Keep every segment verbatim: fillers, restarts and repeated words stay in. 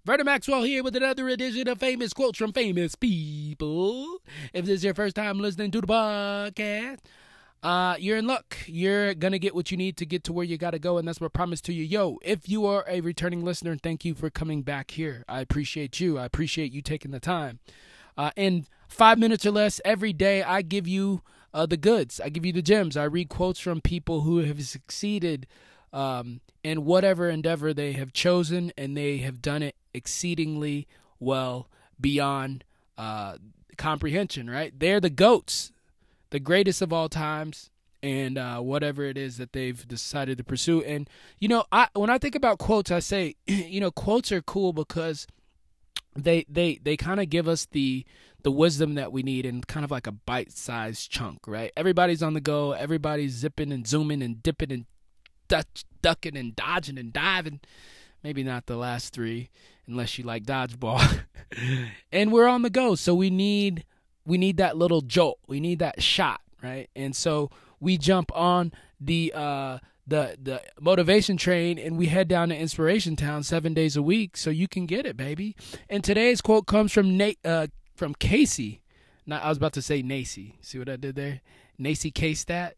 Vernon Maxwell here with another edition of Famous Quotes from Famous People. If this is your first time listening to the podcast, uh, you're in luck. You're going to get what you need to get to where you got to go, and that's what I promise to you. Yo, if you are a returning listener, thank you for coming back here. I appreciate you. I appreciate you taking the time. Uh, in five minutes or less every day, I give you uh, the goods. I give you the gems. I read quotes from people who have succeeded um, in whatever endeavor they have chosen, and they have done it exceedingly well beyond uh, comprehension, right? They're the GOATs, the greatest of all times, and uh, whatever it is that they've decided to pursue. And, you know, I when I think about quotes, I say, you know, quotes are cool because they they they kind of give us the the wisdom that we need in kind of like a bite-sized chunk, right? Everybody's on the go. Everybody's zipping and zooming and dipping and duck, ducking and dodging and diving. Maybe not the last three, unless you like dodgeball. And we're on the go, so we need we need that little jolt. We need that shot, right? And so we jump on the uh, the the motivation train, and we head down to Inspiration Town seven days a week, so you can get it, baby. And today's quote comes from Nate uh, from Casey. Not, I was about to say Nacy. See what I did there? Nacy K-Stat.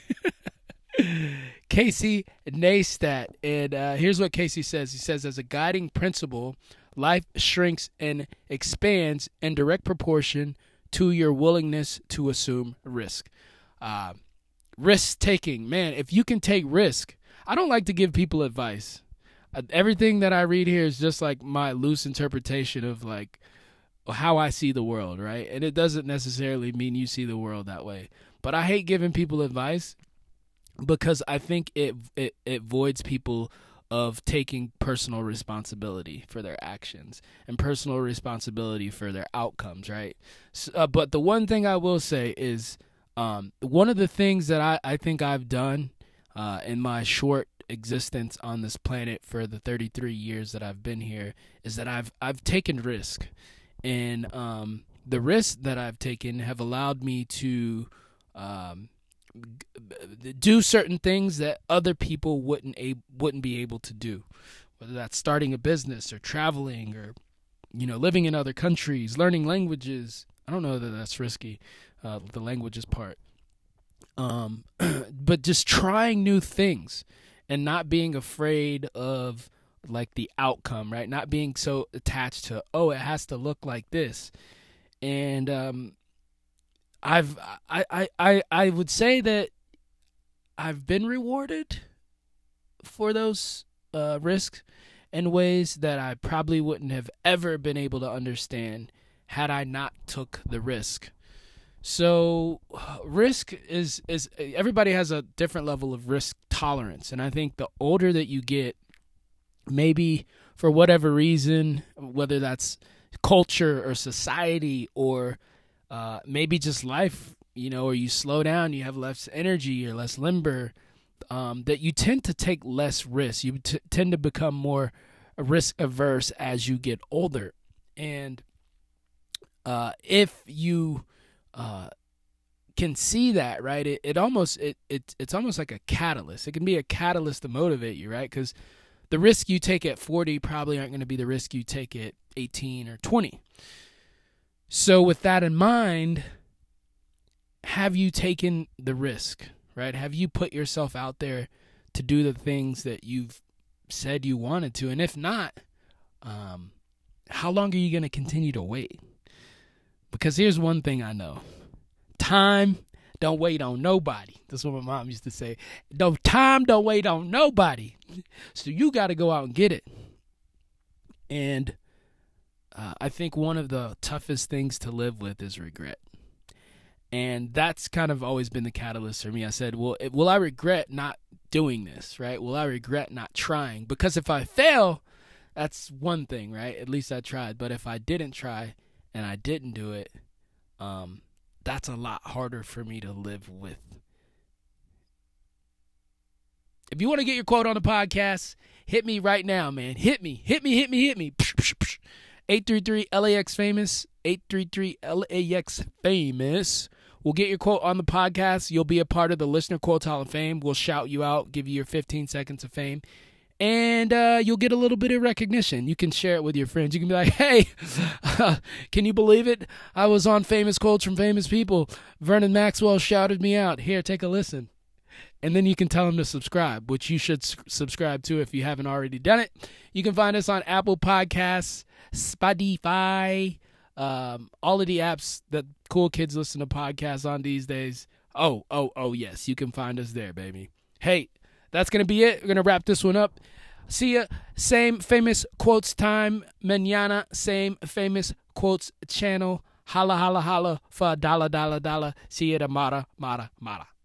Casey Neistat, and uh, here's what Casey says. He says, as a guiding principle, life shrinks and expands in direct proportion to your willingness to assume risk. Uh, risk-taking. Man, if you can take risk, I don't like to give people advice. Uh, everything that I read here is just like my loose interpretation of like how I see the world, right? And it doesn't necessarily mean you see the world that way. But I hate giving people advice, because I think it, it it voids people of taking personal responsibility for their actions and personal responsibility for their outcomes, right? So, uh, but the one thing I will say is um, one of the things that I, I think I've done uh, in my short existence on this planet for the thirty-three years that I've been here is that I've I've taken risk, and um, the risks that I've taken have allowed me to um, do certain things that other people wouldn't a- wouldn't be able to do, whether that's starting a business or traveling or, you know, living in other countries, learning languages. I don't know that that's risky, uh, the languages part. Um, but just trying new things and not being afraid of like the outcome, right? Not being so attached to, oh, it has to look like this. And, um, I've I, I, I, I would say that I've been rewarded for those uh, risks in ways that I probably wouldn't have ever been able to understand had I not took the risk. So risk is is everybody has a different level of risk tolerance, and I think the older that you get, maybe for whatever reason, whether that's culture or society or Uh, maybe just life, you know, or you slow down, you have less energy or less limber, um, that you tend to take less risks. You t- tend to become more risk averse as you get older. And uh, if you uh, can see that, right, it, it almost it, it it's almost like a catalyst. It can be a catalyst to motivate you, right? Because the risk you take at forty probably aren't going to be the risk you take at eighteen or twenty. So with that in mind, have you taken the risk, right? Have you put yourself out there to do the things that you've said you wanted to? And if not, um, how long are you going to continue to wait? Because here's one thing I know. Time don't wait on nobody. That's what my mom used to say. No, time don't wait on nobody. So you got to go out and get it. And Uh, I think one of the toughest things to live with is regret. And that's kind of always been the catalyst for me. I said, well, it, will I regret not doing this, right? Will I regret not trying? Because if I fail, that's one thing, right? At least I tried. But if I didn't try and I didn't do it, um, that's a lot harder for me to live with. If you want to get your quote on the podcast, hit me right now, man. Hit me, hit me, hit me, hit me. eight three three L A X famous, eight three three L A X famous. We'll get your quote on the podcast. You'll be a part of the Listener Quotes Hall of Fame. We'll shout you out, give you your fifteen seconds of fame. And uh, you'll get a little bit of recognition. You can share it with your friends. You can be like, hey, uh, can you believe it? I was on Famous Quotes from Famous People. Vernon Maxwell shouted me out. Here, take a listen. And then you can tell them to subscribe, which you should s- subscribe to if you haven't already done it. You can find us on Apple Podcasts, Spotify, um, all of the apps that cool kids listen to podcasts on these days. Oh, oh, oh, yes. You can find us there, baby. Hey, that's going to be it. We're going to wrap this one up. See ya. Same Famous Quotes time. Mañana. Same Famous Quotes channel. Holla, holla, holla for a dollar, dollar, dollar. See ya tomorrow. Mara, mara.